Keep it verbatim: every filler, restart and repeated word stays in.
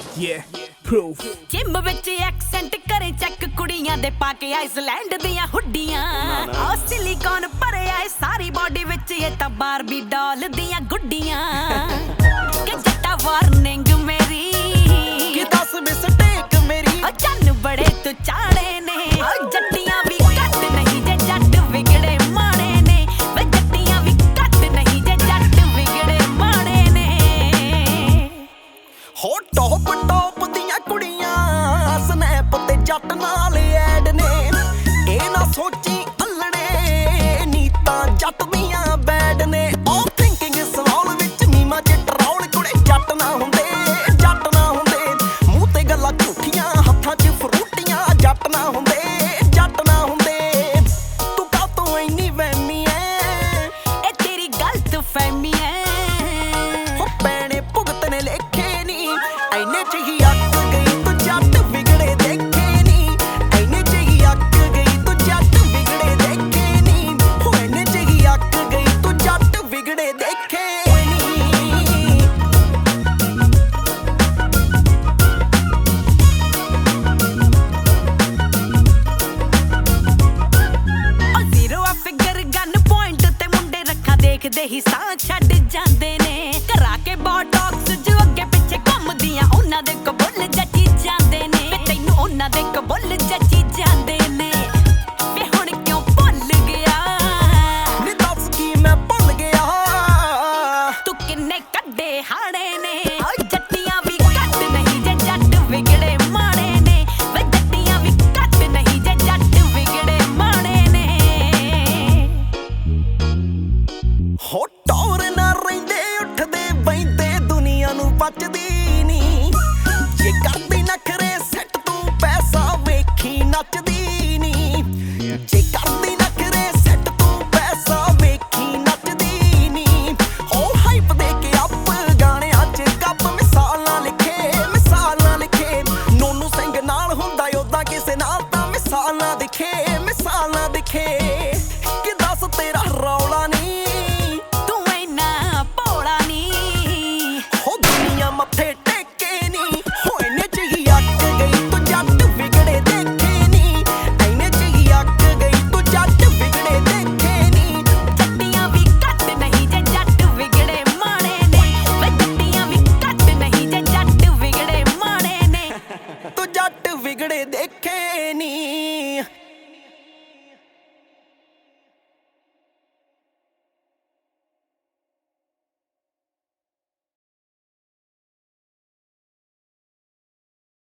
Yeah, proof. Gym ਵਿੱਚ accent ਕਰੇ check ਕੁੜੀਆਂ ਦੇ ਪਾ ਕੇ ਆਈਸਲੈਂਡ ਦੀਆਂ ਹੁੱਡੀਆਂ ਆ ਸਿਲੀਕਨ ਭਰਿਆ ਏ ਸਾਰੀ ਬਾਡੀ ਵਿੱਚ ਇਹ ਤਾਂ ਬਾਰਬੀ ਡਾਲ ਦੀਆਂ ਗੁੱਡੀਆਂ ਕਿ ਜੱਟਾ ਵਾਰਨਿੰਗ ਮੇਰੀ ਕਿ ਦੱਸ ਮਿਸਟੇਕ ਮੇਰੀ ਆ ਚੰਨ ਬੜੇ ਤੂੰ ਚਾੜੇ ਨੇ ਆ ਜੱਟੀਆਂ ਵੀ ਘੱਟ ਨਹੀਂ ਜੇ ਜੱਟ ਵਿਗੜੇ ਮਾੜੇ ਨੇ ਵੇ ਜੱਟੀਆਂ ਵੀ ਘੱਟ ਨਹੀਂ ਜੇ ਜੱਟ ਵਿਗੜੇ ਮਾੜੇ ਨੇ ਹੋ ਟੌਪ ਟੌਪ ਦੀਆਂ ਕੁੜੀਆਂ ਸਨੈਪ ਤੇ ਜੱਟ ਨਾਲ ਐਡ ਨੇ ਇਹ ਨਾ ਸੋਚੀ ਅਲੜੇ ਨੀ ਤਾਂ ਜੱਟ ਦੀਆਂ ਬੈਡ ਨੇ ਆਲ ਥਿੰਕਿੰਗ ਇਸ ਵਾਲ ਵਿੱਚ ਨੀਮਾ ਚ ਟਰੌਲ ਕੁੜੇ ਜੱਟ ਨਾ ਹੁੰਦੇ ਜੱਟ ਨਾ ਹੁੰਦੇ ਮੂੰਹ ਤੇ ਗੱਲਾਂ ਝੂਠੀਆਂ ਹੱਥਾਂ 'ਚ ਫਰੂਟੀਆਂ ਜੱਟ ਨਾ ਹੁੰਦੇ ਜੱਟ ਨਾ ਹੁੰਦੇ ਤੂੰ ਕਾਹਤੋਂ ਇੰਨੀ ਵਹਿਮੀ ਐ ਇਹ ਤੇਰੀ ਗਲਤ ਫਹਿਮੀ ਐ ਹੋ ਪੈਣੇ ਭੁਗਤ ਨੇ ਲੇਖੇ ਨੀ ਐਨੇ ਚ ਹੀ ਅੱਕ ਗਈ ਤੂੰ ਜੱਟ ਵਿਗੜੇ ਦੇਖੇ ਨੀ ਐਨੇ ਚ ਹੀ ਅੱਕ ਗਈ ਤੂੰ ਜੱਟ ਵਿਗੜੇ ਦੇਖੇ ਨੀ ਹੋ ਐਨੇ ਚ ਹੀ ਅੱਕ ਗਈ ਤੂੰ ਜੱਟ ਵਿਗੜੇ ਦੇਖੇ ਨੀ ਉਹ ਜ਼ੀਰੋ ਆ ਫਿਗਰ ਗਨ ਪੁਆਇੰਟ ਤੇ ਮੁੰਡੇ ਰੱਖਾਂ ਦੇਖਦੇ ਹੀ ਸਾਹ ਛੱਡ ਜਾਂਦੇ ਨੇ ਕਰਾ ਕੇ ਬੋਟੌਕਸ ਜੋ ਅੱਗੇ ਪਿੱਛੇ ਘੁੰਮਦੀਆਂ ਉਹਨਾਂ ਦੇ ਕਬੁੱਲ ਜੱਜੀ ਜਾਂਦੇ ਨੇ ਵੇ ਤੈਨੂੰ ਉਹਨਾਂ ਦੇ ਕਬੁੱਲ ਜੱਜੀ ਜਾਂਦੇ ਨੇ ਵੇ ਹੁਣ ਕਿਉਂ ਭੁੱਲ ਗਿਆ ਨੀ ਦੱਸ ਕੀ ਮੈਂ ਭੁੱਲ ਗਿਆ ਤੂੰ ਕਿੰਨੇ ਕੱਢੇ ਹਾੜੇ